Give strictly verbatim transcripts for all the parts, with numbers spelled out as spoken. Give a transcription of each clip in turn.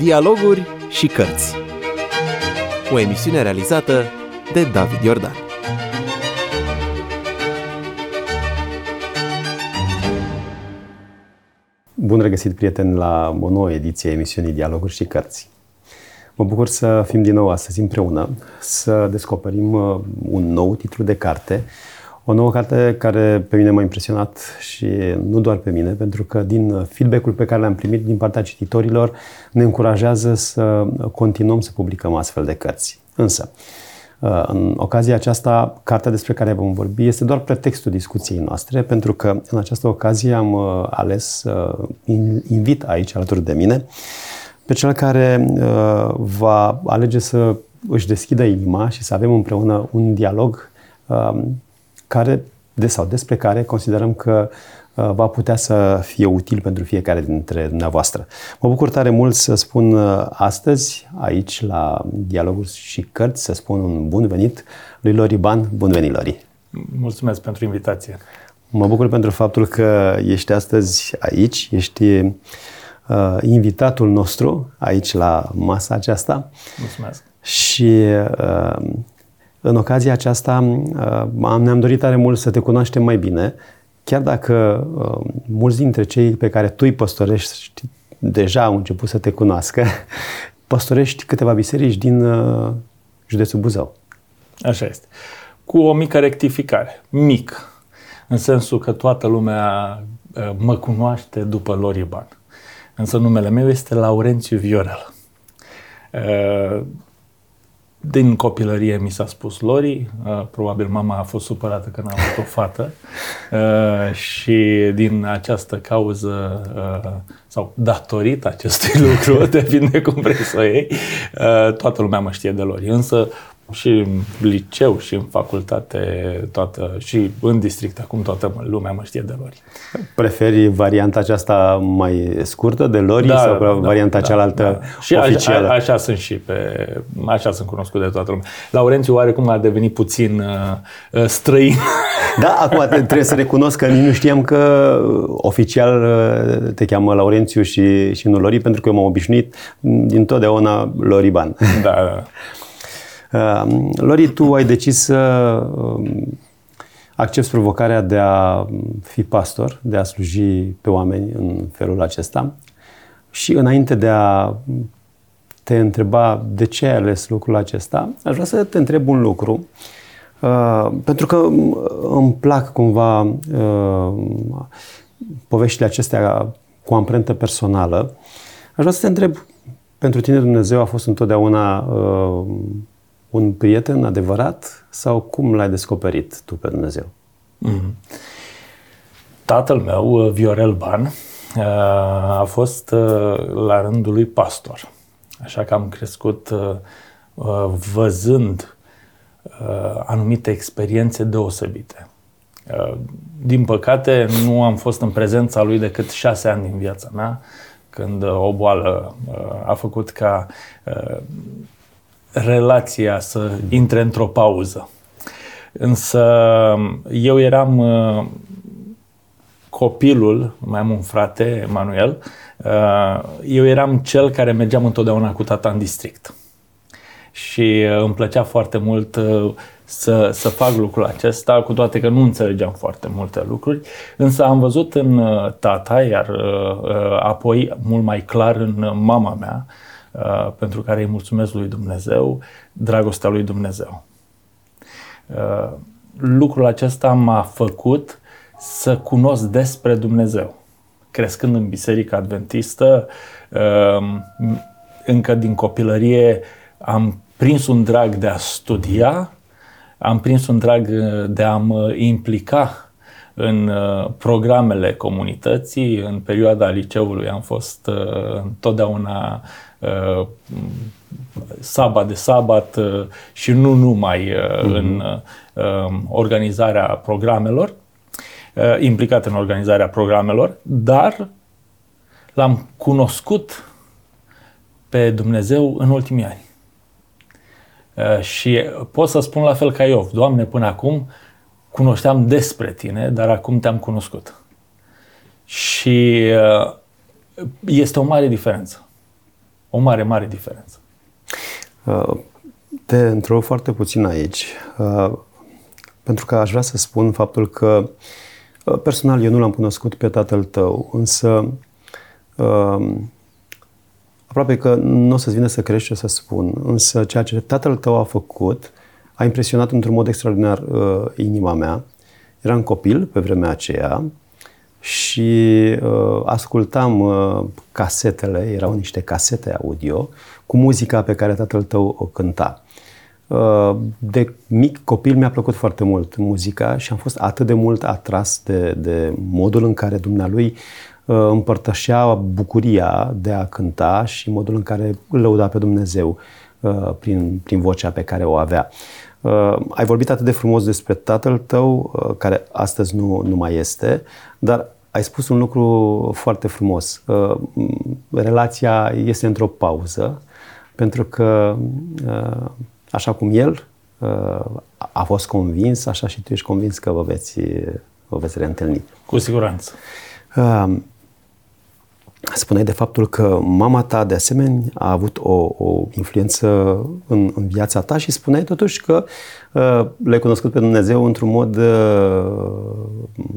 Dialoguri și cărți. O emisiune realizată de David Iordan. Bun regăsit, prieteni, la o nouă ediție a emisiunii Dialoguri și cărți. Mă bucur să fim din nou astăzi împreună, să descoperim un nou titlu de carte, o nouă carte care pe mine m-a impresionat și nu doar pe mine, pentru că din feedback-ul pe care l-am primit din partea cititorilor ne încurajează să continuăm să publicăm astfel de cărți. Însă, în ocazia aceasta, cartea despre care vom vorbi este doar pretextul discuției noastre, pentru că în această ocazie am ales să invit aici alături de mine pe cel care va alege să își deschidă inima și să avem împreună un dialog care, de sau despre care considerăm că va putea să fie util pentru fiecare dintre dumneavoastră. Mă bucur tare mult să spun astăzi, aici, la Dialoguri și cărți, să spun un bun venit lui Lori Ban. Bun venit, Lori! Mulțumesc pentru invitație! Mă bucur pentru faptul că ești astăzi aici, ești uh, invitatul nostru aici la masa aceasta. Mulțumesc! Și uh, în ocazia aceasta uh, ne-am dorit tare mult să te cunoaștem mai bine, chiar dacă uh, mulți dintre cei pe care tu îi păstorești deja au început să te cunoască, păstorești câteva biserici din uh, județul Buzău. Așa este. Cu o mică rectificare. Mic. În sensul că toată lumea uh, mă cunoaște după Lori Ban. Însă numele meu este Laurențiu Viorel. Uh, Din copilărie mi s-a spus Lori, uh, probabil mama a fost supărată că n-a avut o fată uh, și din această cauză uh, sau datorită acestui lucru, depinde cum vrei să o iei, uh, toată lumea mă știe de Lori. Însă și în liceu și în facultate toată, și în district acum toată lumea mă știe de Lori. Preferi varianta aceasta mai scurtă de Lori da, sau da, varianta da, cealaltă da. Și oficială? A, a, așa sunt și pe, așa sunt cunoscut de toată lumea. Laurențiu oarecum a devenit puțin uh, uh, străin. Da, acum trebuie să recunosc că nici nu știam că oficial te cheamă Laurențiu și, și nu Lori, pentru că eu m-am obișnuit dintotdeauna Lori Ban. Da, da. Uh, Lori, tu ai decis să uh, accepți provocarea de a fi pastor, de a sluji pe oameni în felul acesta. Și înainte de a te întreba de ce ai ales lucrul acesta, aș vrea să te întreb un lucru, uh, pentru că îmi plac cumva uh, poveștile acestea cu amprentă personală. Aș vrea să te întreb, pentru tine Dumnezeu a fost întotdeauna uh, un prieten adevărat sau cum l-ai descoperit tu pe Dumnezeu? Mm-hmm. Tatăl meu, Viorel Ban, a fost la rândul lui pastor. Așa că am crescut văzând anumite experiențe deosebite. Din păcate, nu am fost în prezența lui decât șase ani din viața mea, când o boală a făcut ca relația să intre într-o pauză. Însă eu eram uh, copilul, mai am un frate, Emanuel, uh, eu eram cel care mergeam întotdeauna cu tata în district. Și uh, îmi plăcea foarte mult uh, să, să fac lucrul acesta, cu toate că nu înțelegeam foarte multe lucruri, însă am văzut în uh, tata, iar uh, uh, apoi mult mai clar în mama mea, Uh, pentru care îi mulțumesc lui Dumnezeu, dragostea lui Dumnezeu. Uh, lucrul acesta m-a făcut să cunosc despre Dumnezeu. Crescând în Biserica Adventistă, uh, încă din copilărie am prins un drag de a studia, am prins un drag de a mă implica în uh, programele comunității. În perioada liceului am fost uh, întotdeauna uh, sabat de sabat uh, și nu numai uh, mm-hmm. în uh, organizarea programelor, uh, implicat în organizarea programelor, dar l-am cunoscut pe Dumnezeu în ultimii ani. Uh, și pot să spun la fel ca Iov: Doamne, până acum cunoșteam despre tine, dar acum te-am cunoscut. Și este o mare diferență. o mare, mare diferență. Te întreb foarte puțin aici, pentru că aș vrea să spun faptul că personal eu nu l-am cunoscut pe tatăl tău, însă aproape că nu o să-ți vină să crești ce o să spun, însă ceea ce tatăl tău a făcut a impresionat într-un mod extraordinar uh, inima mea. Eram copil pe vremea aceea și uh, ascultam uh, casetele, erau niște casete audio, cu muzica pe care tatăl tău o cânta. Uh, de mic copil mi-a plăcut foarte mult muzica și am fost atât de mult atras de, de modul în care dumnealui împărtășea bucuria de a cânta și modul în care îl lăuda pe Dumnezeu uh, prin, prin vocea pe care o avea. Uh, ai vorbit atât de frumos despre tatăl tău, uh, care astăzi nu, nu mai este, dar ai spus un lucru foarte frumos. Uh, relația este într-o pauză, pentru că uh, așa cum el uh, a fost convins, așa și tu ești convins că vă veți, vă veți reîntâlni. Cu siguranță. Uh, Spuneai de faptul că mama ta, de asemenea, a avut o, o influență în, în viața ta și spuneai totuși că uh, l-ai cunoscut pe Dumnezeu într-un mod uh,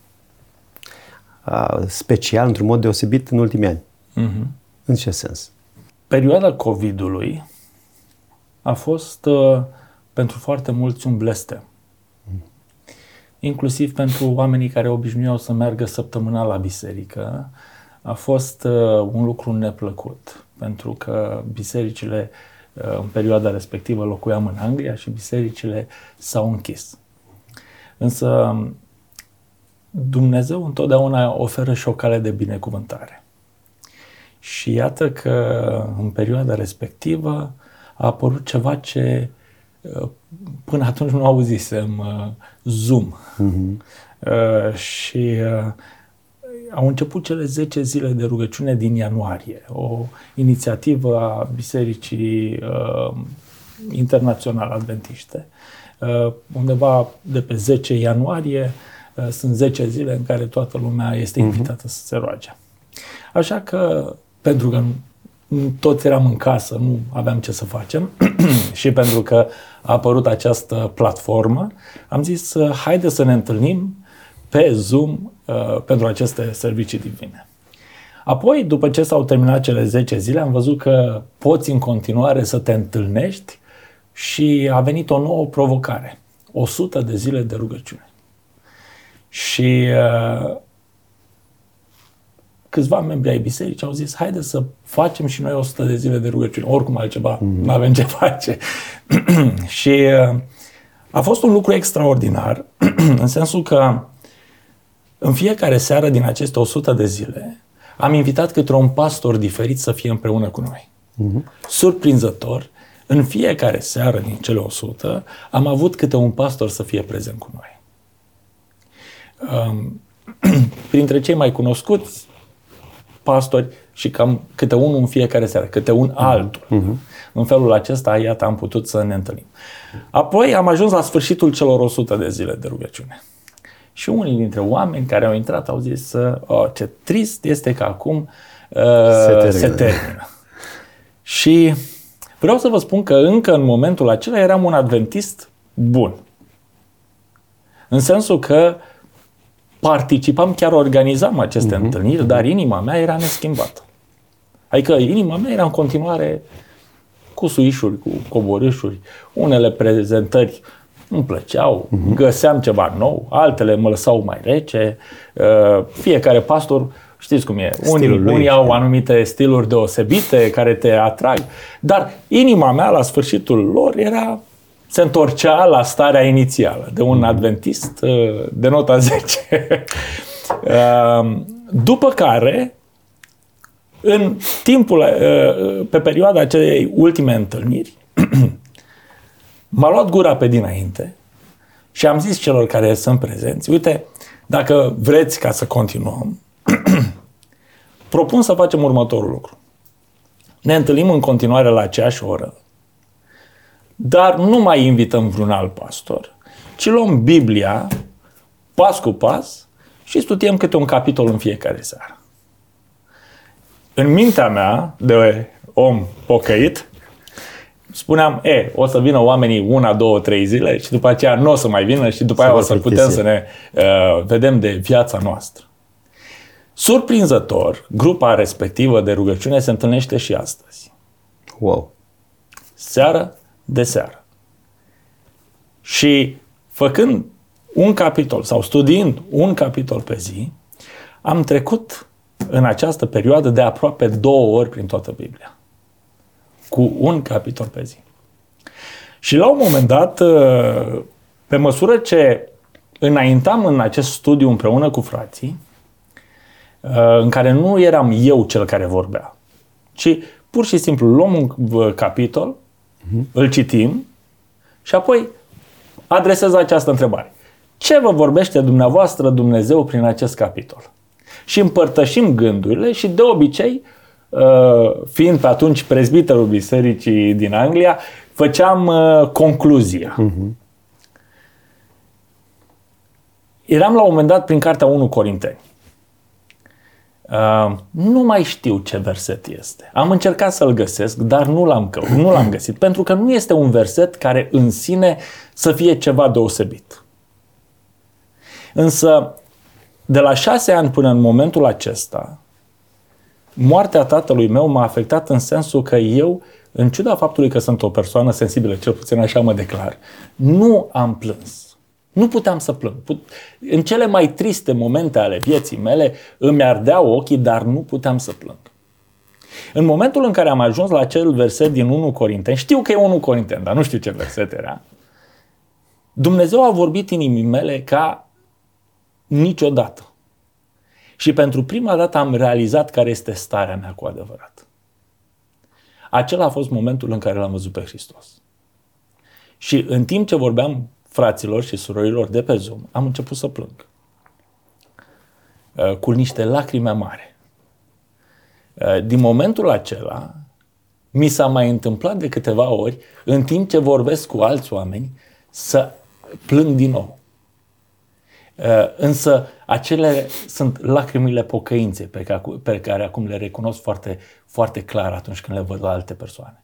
uh, special, într-un mod deosebit în ultimii ani. Uh-huh. În ce sens? Perioada COVID-ului a fost uh, pentru foarte mulți un blestem. Uh-huh. Inclusiv pentru oamenii care obișnuiau să meargă săptămânal la biserică. A fost uh, un lucru neplăcut, pentru că bisericile uh, în perioada respectivă locuiam în Anglia și bisericile s-au închis. Însă Dumnezeu întotdeauna oferă și o cale de binecuvântare. Și iată că în perioada respectivă a apărut ceva ce uh, până atunci nu auzisem, uh, Zoom. Uh-huh. Uh, și uh, au început cele zece zile de rugăciune din ianuarie, o inițiativă a Bisericii uh, Internaționale Adventiste. Uh, undeva de pe zece ianuarie uh, sunt zece zile în care toată lumea este invitată uh-huh. să se roage. Așa că, pentru că toți eram în casă, nu aveam ce să facem și pentru că a apărut această platformă, am zis, haide să ne întâlnim pe Zoom uh, pentru aceste servicii divine. Apoi, după ce s-au terminat cele zece zile, am văzut că poți în continuare să te întâlnești și a venit o nouă provocare. o sută de zile de rugăciune. Și uh, câțiva membri ai bisericii au zis, haide să facem și noi o sută de zile de rugăciune. Oricum altceva, mm-hmm. nu avem ce face. Și uh, a fost un lucru extraordinar, în sensul că în fiecare seară din aceste o sută de zile am invitat câte un pastor diferit să fie împreună cu noi. Uh-huh. Surprinzător, în fiecare seară din cele o sută am avut câte un pastor să fie prezent cu noi. Um, printre cei mai cunoscuți pastori și cam câte unul în fiecare seară, câte un altul. Uh-huh. În felul acesta, iată, am putut să ne întâlnim. Apoi am ajuns la sfârșitul celor o sută de zile de rugăciune. Și unii dintre oameni care au intrat au zis, oh, ce trist este că acum uh, se, termină. se termină. Și vreau să vă spun că încă în momentul acela eram un adventist bun. În sensul că participam, chiar organizam aceste uh-huh. întâlniri, dar inima mea era neschimbată. Adică inima mea era în continuare cu suișuri, cu coborâșuri, unele prezentări îmi plăceau, uh-huh. găseam ceva nou, altele mă lăsau mai rece. Uh, fiecare pastor, știți cum e, unii, unii au anumite stiluri deosebite care te atrag, dar inima mea la sfârșitul lor era, se întorcea la starea inițială de un uh-huh. adventist uh, de nota zece. uh, după care, în timpul, uh, pe perioada acelei ultime întâlniri, m-a luat gura pe dinainte și am zis celor care sunt prezenți, uite, dacă vreți ca să continuăm, propun să facem următorul lucru. Ne întâlnim în continuare la aceeași oră, dar nu mai invităm vreun alt pastor, ci luăm Biblia pas cu pas și studiem câte un capitol în fiecare seară. În mintea mea, de om pocăit, spuneam, e, o să vină oamenii una, două, trei zile și după aceea nu o să mai vină și după să aia o să putem să ne uh, vedem de viața noastră. Surprinzător, grupa respectivă de rugăciune se întâlnește și astăzi. Wow! Seară de seară. Și făcând un capitol sau studiind un capitol pe zi, am trecut în această perioadă de aproape două ori prin toată Biblia. Cu un capitol pe zi. Și la un moment dat, pe măsură ce înaintam în acest studiu împreună cu frații, în care nu eram eu cel care vorbea, ci pur și simplu luăm un capitol, uh-huh. îl citim și apoi adresez această întrebare. Ce vă vorbește dumneavoastră Dumnezeu prin acest capitol? Și împărtășim gândurile și de obicei, fiind pe atunci prezbiterul bisericii din Anglia, făceam concluzia. Uh-huh. Eram la un moment dat prin cartea unu Corinteni. Uh, nu mai știu ce verset este. Am încercat să-l găsesc, dar nu l-am, că- nu l-am găsit, pentru că nu este un verset care în sine să fie ceva deosebit. Însă, de la șase ani până în momentul acesta, moartea tatălui meu m-a afectat în sensul că eu, în ciuda faptului că sunt o persoană sensibilă, cel puțin așa mă declar, nu am plâns. Nu puteam să plâng. În cele mai triste momente ale vieții mele îmi ardeau ochii, dar nu puteam să plâng. În momentul în care am ajuns la acel verset din unu Corinteni, știu că e unu Corinteni, dar nu știu ce verset era, Dumnezeu a vorbit inimii mele ca niciodată. Și pentru prima dată am realizat care este starea mea cu adevărat. Acela a fost momentul în care l-am văzut pe Hristos. Și în timp ce vorbeam fraților și surorilor de pe Zoom, am început să plâng. Cu niște lacrime mari. Din momentul acela, mi s-a mai întâmplat de câteva ori, în timp ce vorbesc cu alți oameni, să plâng din nou. Însă, acele sunt lacrimile pocăinței pe care, pe care acum le recunosc foarte, foarte clar atunci când le văd la alte persoane.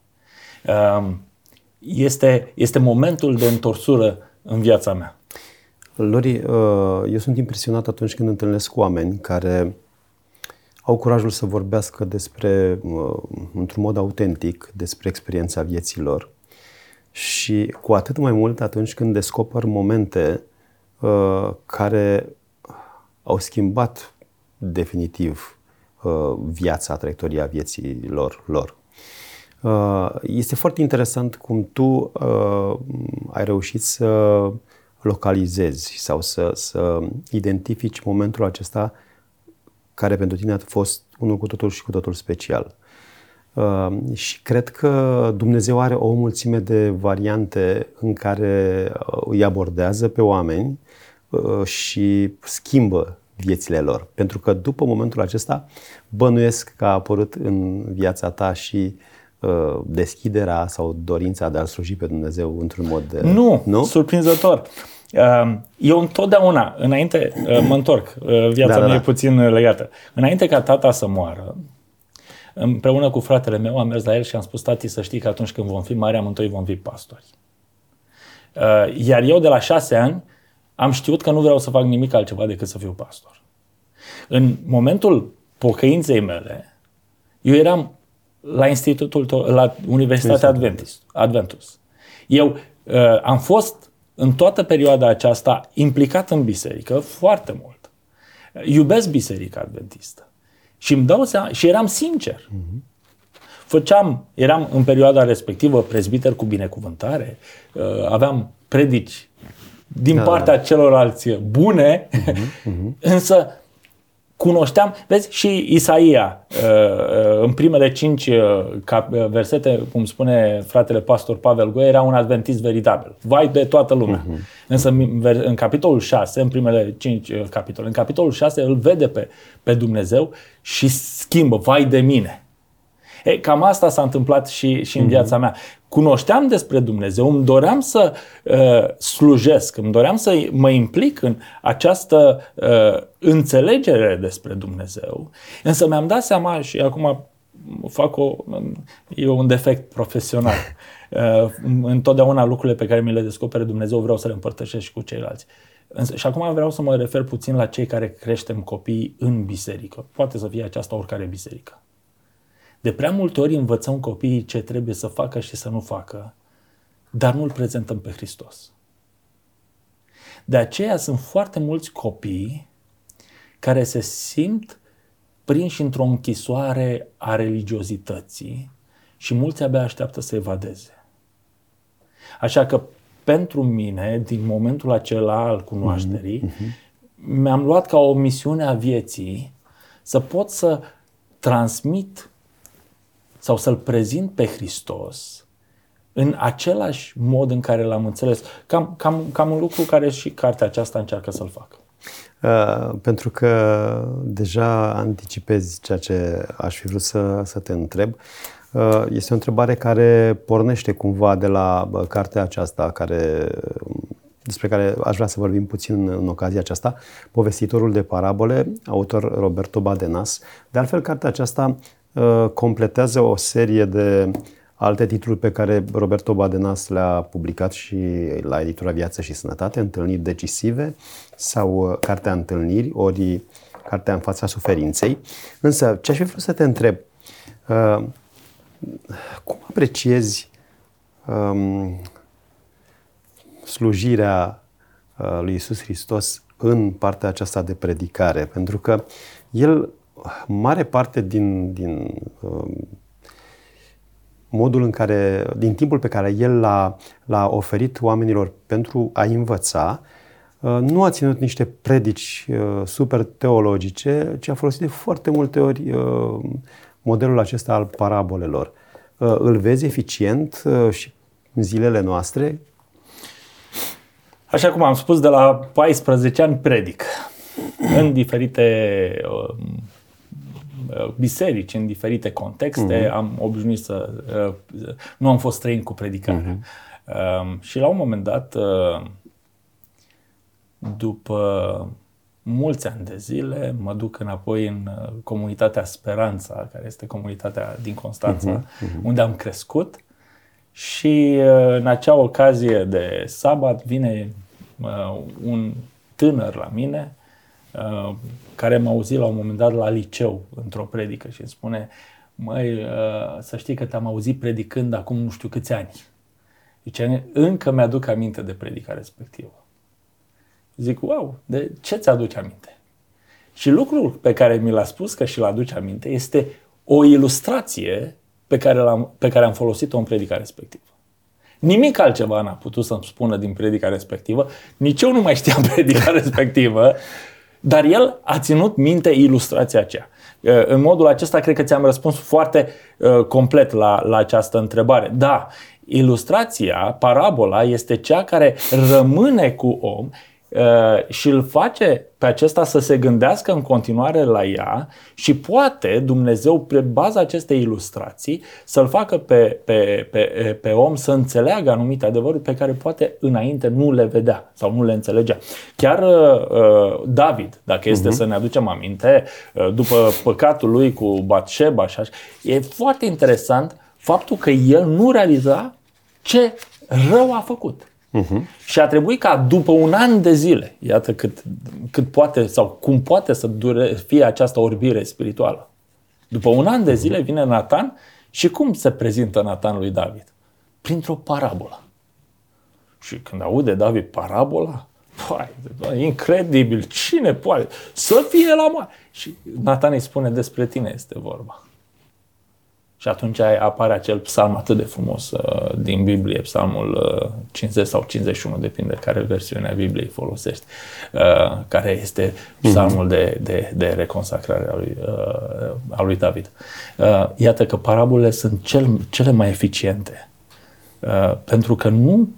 Este, este momentul de întorsură în viața mea. Lori, eu sunt impresionat atunci când întâlnesc cu oameni care au curajul să vorbească despre, într-un mod autentic, despre experiența vieții lor. Și cu atât mai mult atunci când descoper momente care au schimbat definitiv viața, traiectoria vieții lor. lor. Este foarte interesant cum tu uh, ai reușit să localizezi sau să, să identifici momentul acesta care pentru tine a fost unul cu totul și cu totul special. Uh, și cred că Dumnezeu are o mulțime de variante în care îi abordează pe oameni uh, și schimbă viețile lor. Pentru că după momentul acesta bănuiesc că a apărut în viața ta și deschiderea sau dorința de a sluji pe Dumnezeu într-un mod de... Nu, nu? Surprinzător. Eu întotdeauna, înainte, mă întorc, viața da, mea da, e puțin legată. Înainte ca tata să moară, împreună cu fratele meu am mers la el și am spus: tati, să știi că atunci când vom fi mari, amândoi vom fi pastori. Iar eu de la șase ani am știut că nu vreau să fac nimic altceva decât să fiu pastor. În momentul pocăinței mele, eu eram la institutul, la Universitatea Adventist, Adventus. Eu uh, am fost în toată perioada aceasta implicat în biserică foarte mult. Iubesc biserica adventistă. Și îmi dau seama, și eram sincer. Uh-huh. Făceam, eram în perioada respectivă prezbiter cu binecuvântare, uh, aveam predici din da, partea da. celorlalți bune, uh-huh, uh-huh. însă cunoșteam, vezi, și Isaia, în primele cinci versete, cum spune fratele pastor Pavel Goe, era un adventist veritabil. Vai de toată lumea. Uh-huh. Însă în capitolul șase, în primele cinci capitole, în capitolul șase îl vede pe, pe Dumnezeu și schimbă, vai de mine. E, cam asta s-a întâmplat și, și în uh-huh. viața mea. Cunoșteam despre Dumnezeu, îmi doream să uh, slujesc, îmi doream să mă implic în această uh, înțelegere despre Dumnezeu, însă mi-am dat seama, și acum fac o... e un defect profesional. Întotdeauna lucrurile pe care mi le descopere Dumnezeu vreau să le împărtășesc și cu ceilalți. Și acum vreau să mă refer puțin la cei care creștem copii în biserică. Poate să fie aceasta oricare biserică. De prea multe ori învățăm copiii ce trebuie să facă și să nu facă, dar nu îl prezentăm pe Hristos. De aceea sunt foarte mulți copii care se simt prinși într-o închisoare a religiozității și mulți abia așteaptă să evadeze. Așa că pentru mine, din momentul acela al cunoașterii, mm-hmm. mi-am luat ca o misiune a vieții să pot să transmit sau să-L prezint pe Hristos în același mod în care l-am înțeles. Cam, cam, cam un lucru care și cartea aceasta încearcă să-l facă. Uh, pentru că deja anticipezi ceea ce aș fi vrut să, să te întreb. Uh, este o întrebare care pornește cumva de la uh, cartea aceasta care, despre care aș vrea să vorbim puțin în ocazia aceasta, Povestitorul de parabole, autor Roberto Badenas. De altfel, cartea aceasta uh, completează o serie de alte titluri pe care Roberto Badenas le-a publicat și la editura Viață și Sănătate, Întâlniri decisive sau Cartea Întâlniri, ori Cartea în fața suferinței. Însă, ce aș fi vrut să te întreb, uh, cum apreciezi um, slujirea uh, lui Iisus Hristos în partea aceasta de predicare? Pentru că el, mare parte din, din uh, modul în care, din timpul pe care el l-a, l-a oferit oamenilor pentru a învăța, nu a ținut niște predici super teologice, ci a folosit de foarte multe ori modelul acesta al parabolelor. Îl vezi eficient și în zilele noastre? Așa cum am spus, de la paisprezece ani predic în diferite biserici, în diferite contexte, uh-huh. am obișnuit să... Uh, nu am fost străin cu predicarea. Uh-huh. Uh, și la un moment dat, uh, după mulți ani de zile, mă duc înapoi în uh, comunitatea Speranța, care este comunitatea din Constanța, uh-huh. Uh-huh. unde am crescut. Și uh, în acea ocazie de sabat vine uh, un tânăr la mine, Uh, care m-a auzit la un moment dat la liceu într-o predică și îmi spune: măi, uh, să știi că te-am auzit predicând acum nu știu câți ani. Zice, încă mi-aduc aminte de predica respectivă. Zic, wow, de ce ți-aduci aminte? Și lucrul pe care mi l-a spus că și l-aduce aminte este o ilustrație pe care, l-am, pe care am folosit-o în predica respectivă. Nimic altceva n-a putut să-mi spună din predica respectivă, nici eu nu mai știam predica respectivă, dar el a ținut minte ilustrația aceea. În modul acesta cred că ți-am răspuns foarte uh, complet la, la această întrebare. Da, ilustrația, parabola, este cea care rămâne cu om uh, și îl face pe acesta să se gândească în continuare la ea și poate Dumnezeu, pe baza acestei ilustrații, să-l facă pe, pe, pe, pe om să înțeleagă anumite adevăruri pe care poate înainte nu le vedea sau nu le înțelegea. Chiar uh, David, dacă este uh-huh. să ne aducem aminte, uh, după păcatul lui cu Batșeba și așa, e foarte interesant faptul că el nu realiza ce rău a făcut. Uh-huh. Și a trebuit ca după un an de zile, iată cât, cât poate sau cum poate să dure, fie această orbire spirituală. După un an de zile vine Natan și cum se prezintă Natan lui David? Printr-o parabolă. Și când aude David parabola, păi, incredibil, cine poate să fie la moarte? Și Natan îi spune, despre tine este vorba. Și atunci apare acel psalm atât de frumos uh, din Biblie, psalmul uh, cincizeci sau cincizeci și unu, depinde care versiune a Bibliei folosești, uh, care este psalmul de, de, de reconsacrare a lui, uh, a lui David. Uh, iată că parabolele sunt cel, cele mai eficiente, uh, pentru că nu...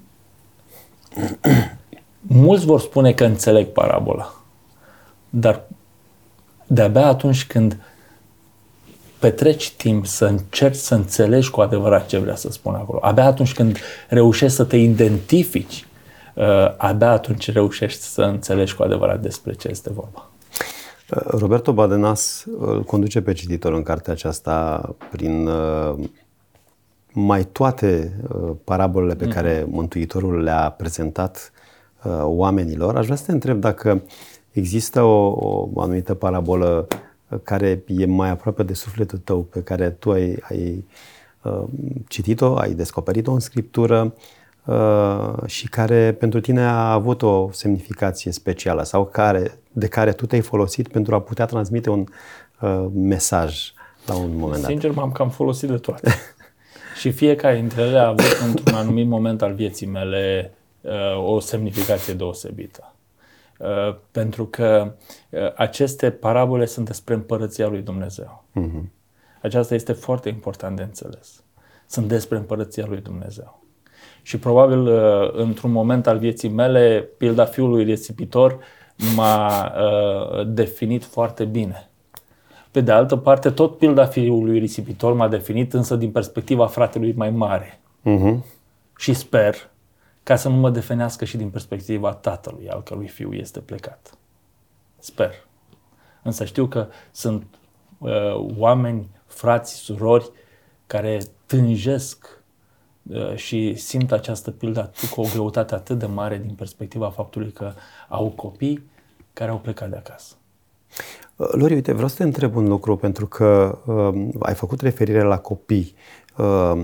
Mulți vor spune că înțeleg parabola, dar de-abia atunci când petreci timp să încerci să înțelegi cu adevărat ce vrea să spună acolo. Abia atunci când reușești să te identifici, uh, abia atunci reușești să înțelegi cu adevărat despre ce este vorba. Roberto Badenas îl conduce pe cititor în cartea aceasta prin uh, mai toate uh, parabolele pe mm-hmm. care Mântuitorul le-a prezentat uh, oamenilor. Aș vrea să te întreb dacă există o, o anumită parabolă care e mai aproape de sufletul tău, pe care tu ai, ai uh, citit-o, ai descoperit-o în Scriptură uh, și care pentru tine a avut o semnificație specială sau care, de care tu te-ai folosit pentru a putea transmite un uh, mesaj la un moment dat. Sincer, m-am cam folosit de toate. Și fiecare dintre ele a avut într-un anumit moment al vieții mele uh, o semnificație deosebită. Uh, pentru că uh, aceste parabole sunt despre împărăția lui Dumnezeu. Uh-huh. Aceasta este foarte important de înțeles. Sunt despre împărăția lui Dumnezeu. Și probabil uh, într-un moment al vieții mele, pilda fiului risipitor m-a uh, definit foarte bine. Pe de altă parte, tot pilda fiului risipitor m-a definit, însă din perspectiva fratelui mai mare. Uh-huh. Și sper ca să nu mă definească și din perspectiva tatălui, al cărui fiu este plecat. Sper. Însă știu că sunt uh, oameni, frați, surori, care tânjesc uh, și simt această pildă cu o greutate atât de mare din perspectiva faptului că au copii care au plecat de acasă. Lori, uite, vreau să te întreb un lucru, pentru că uh, ai făcut referire la copii. Uh,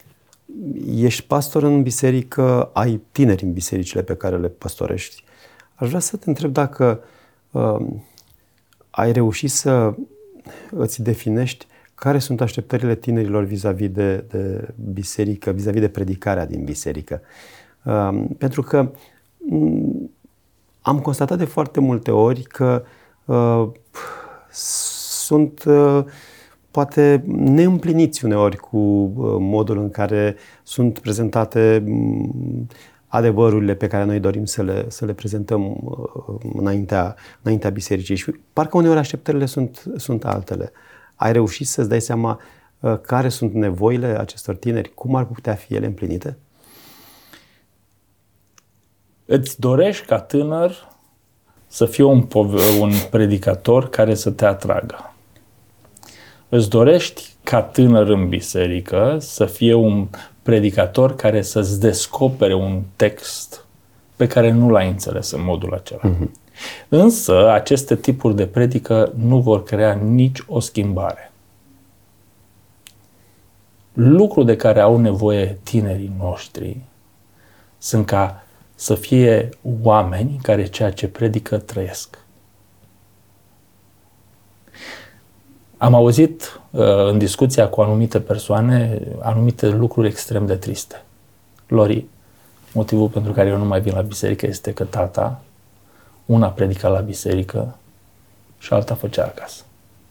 ești pastor în biserică, ai tineri în bisericile pe care le păstorești. Aș vrea să te întreb dacă uh, ai reușit să îți definești care sunt așteptările tinerilor vis-a-vis de, de biserică, vis-a-vis de predicarea din biserică. Uh, pentru că um, am constatat de foarte multe ori că uh, sunt uh, poate neîmpliniți uneori cu uh, modul în care sunt prezentate um, adevărurile pe care noi dorim să le, să le prezentăm uh, înaintea, înaintea bisericii. Și parcă uneori așteptările sunt, sunt altele. Ai reușit să-ți dai seama uh, care sunt nevoile acestor tineri? Cum ar putea fi ele împlinite? Îți dorești ca tânăr să fie un, un predicator care să te atragă. Îți dorești ca tânăr în biserică să fie un predicator care să-ți descopere un text pe care nu l-ai înțeles în modul acela. Uh-huh. Însă, aceste tipuri de predică nu vor crea nici o schimbare. Lucrul de care au nevoie tinerii noștri sunt ca să fie oameni care ceea ce predică trăiesc. Am auzit uh, în discuția cu anumite persoane anumite lucruri extrem de triste. Lori, motivul pentru care eu nu mai vin la biserică este că tata, una predica la biserică și alta făcea acasă.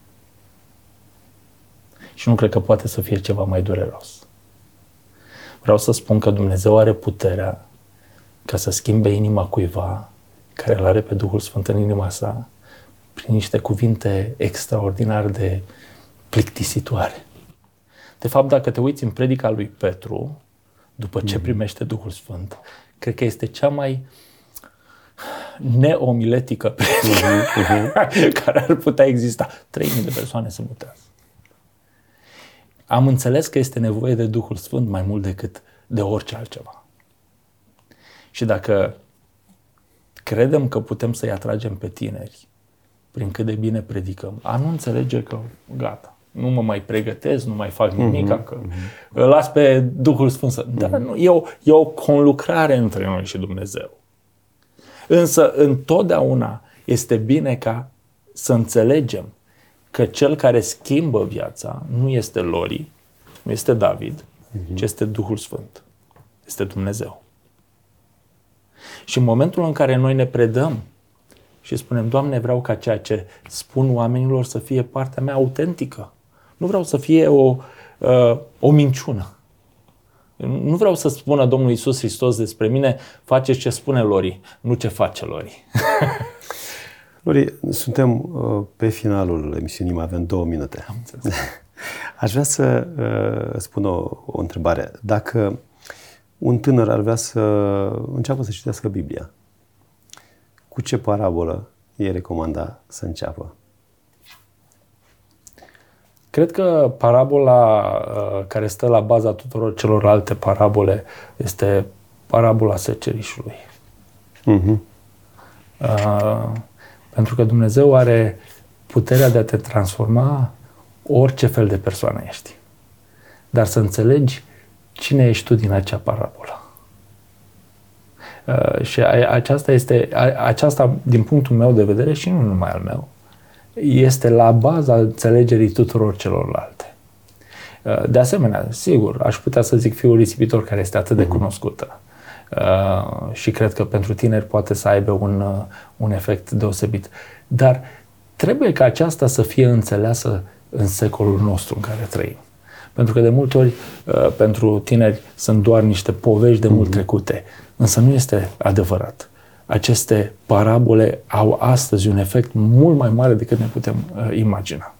Și nu cred că poate să fie ceva mai dureros. Vreau să spun că Dumnezeu are puterea ca să schimbe inima cuiva care îl are pe Duhul Sfânt în inima sa prin niște cuvinte extraordinar de plictisitoare. De fapt, dacă te uiți în predica lui Petru, după ce primește Duhul Sfânt, cred că este cea mai neomiletică predică uh-huh. care ar putea exista. Trei mii de persoane se mutează. Am înțeles că este nevoie de Duhul Sfânt mai mult decât de orice altceva. Și dacă credem că putem să-i atragem pe tineri prin cât de bine predicăm, a nu înțelege că gata, nu mă mai pregătesc, nu mai fac nimic, uh-huh, că uh-huh. îl las pe Duhul Sfânt să... Uh-huh. Dar nu, e, o, e o conlucrare între noi și Dumnezeu. Însă întotdeauna este bine ca să înțelegem că cel care schimbă viața nu este Lori, nu este David, uh-huh. ci este Duhul Sfânt. Este Dumnezeu. Și în momentul în care noi ne predăm și spunem, Doamne, vreau ca ceea ce spun oamenilor să fie partea mea autentică. Nu vreau să fie o, uh, o minciună. Nu vreau să spună Domnul Iisus Hristos despre mine, faceți ce spune Lori, nu ce face Lori. Lori, suntem uh, pe finalul emisiunii, mai avem două minute. Am înțeles. Aș vrea să uh, spun o, o întrebare. Dacă un tânăr ar vrea să înceapă să citească Biblia, cu ce parabolă e recomanda să înceapă? Cred că parabola uh, care stă la baza tuturor celorlalte parabole este parabola secerișului. Uh-huh. Uh, pentru că Dumnezeu are puterea de a te transforma orice fel de persoană ești. Dar să înțelegi cine ești tu din acea parabolă. Uh, și a, aceasta este, a, aceasta, din punctul meu de vedere, și nu numai al meu, este la baza înțelegerii tuturor celorlalte. Uh, de asemenea, sigur, aș putea să zic Fiul risipitor, care este atât de cunoscută. Uh, și cred că pentru tineri poate să aibă un, uh, un efect deosebit. Dar trebuie ca aceasta să fie înțeleasă în secolul nostru în care trăim. Pentru că de multe ori, uh, pentru tineri, sunt doar niște povești de mult mm-hmm. trecute. Însă nu este adevărat. Aceste parabole au astăzi un efect mult mai mare decât ne putem uh, imagina.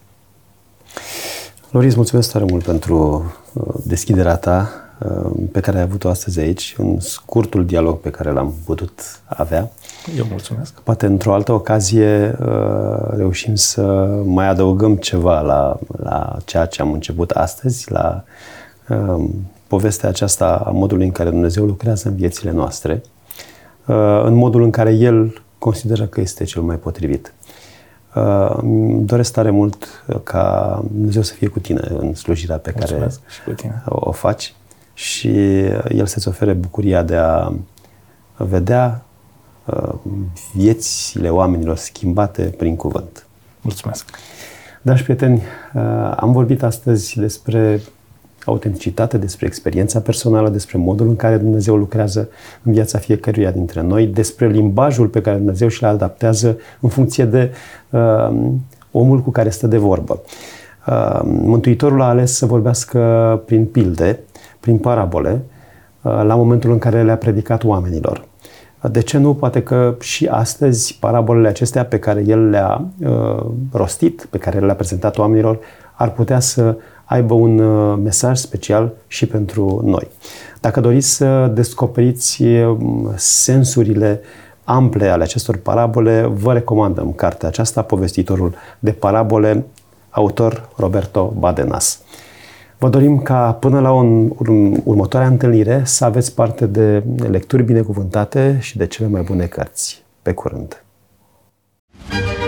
Loris, mulțumesc tare mult pentru uh, deschiderea ta uh, pe care ai avut-o astăzi aici, în scurtul dialog pe care l-am putut avea. Eu mulțumesc. Poate într-o altă ocazie uh, reușim să mai adăugăm ceva la, la ceea ce am început astăzi, la uh, povestea aceasta a modului în care Dumnezeu lucrează în viețile noastre, uh, în modul în care El consideră că este cel mai potrivit. Uh, îmi doresc tare mult ca Dumnezeu să fie cu tine în slujirea pe Mulțumesc care și cu tine. O, o faci și El să-ți ofere bucuria de a vedea uh, viețile oamenilor schimbate prin cuvânt. Mulțumesc! Dragi prieteni, uh, am vorbit astăzi despre autenticitate, despre experiența personală, despre modul în care Dumnezeu lucrează în viața fiecăruia dintre noi, despre limbajul pe care Dumnezeu și-l adaptează în funcție de uh, omul cu care stă de vorbă. Uh, Mântuitorul a ales să vorbească prin pilde, prin parabole, uh, la momentul în care le-a predicat oamenilor. De ce nu? Poate că și astăzi parabolele acestea pe care El le-a uh, rostit, pe care le-a prezentat oamenilor, ar putea să aibă un uh, mesaj special și pentru noi. Dacă doriți să descoperiți uh, sensurile ample ale acestor parabole, vă recomandăm cartea aceasta, Povestitorul de parabole, autor Roberto Badenas. Vă dorim ca până la o următoarea întâlnire să aveți parte de lecturi binecuvântate și de cele mai bune cărți. Pe curând!